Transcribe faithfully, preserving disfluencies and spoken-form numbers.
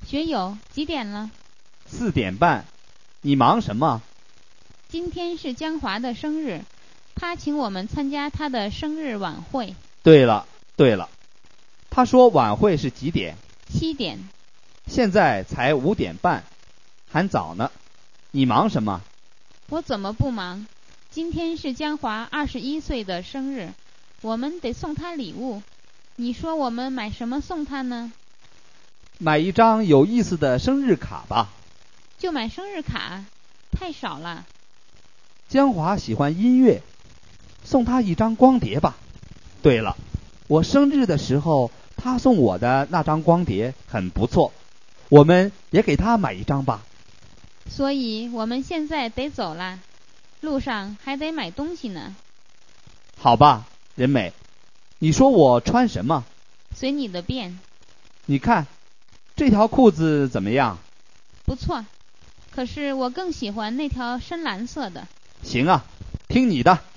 学友，几点了？ 四点半。你忙什么？ 今天是江华的生日，他请我们参加他的生日晚会。 对了，对了，他说晚会是几点？ 七点。 现在才五点半，还早呢。你忙什么？ 我怎么不忙？今天是江华二十一岁的生日，我们得送他礼物。你说我们买什么送他呢？ 买一张有意思的生日卡吧。 就买生日卡？太少了。 江华喜欢音乐，送他一张光碟吧。对了，我生日的时候他送我的那张光碟很不错，我们也给他买一张吧。 所以我们现在得走了，路上还得买东西呢。 好吧，仁美，你说我穿什么？ 随你的便。 你看，这条裤子怎么样？ 不错，可是我更喜欢那条深蓝色的。 行啊，听你的。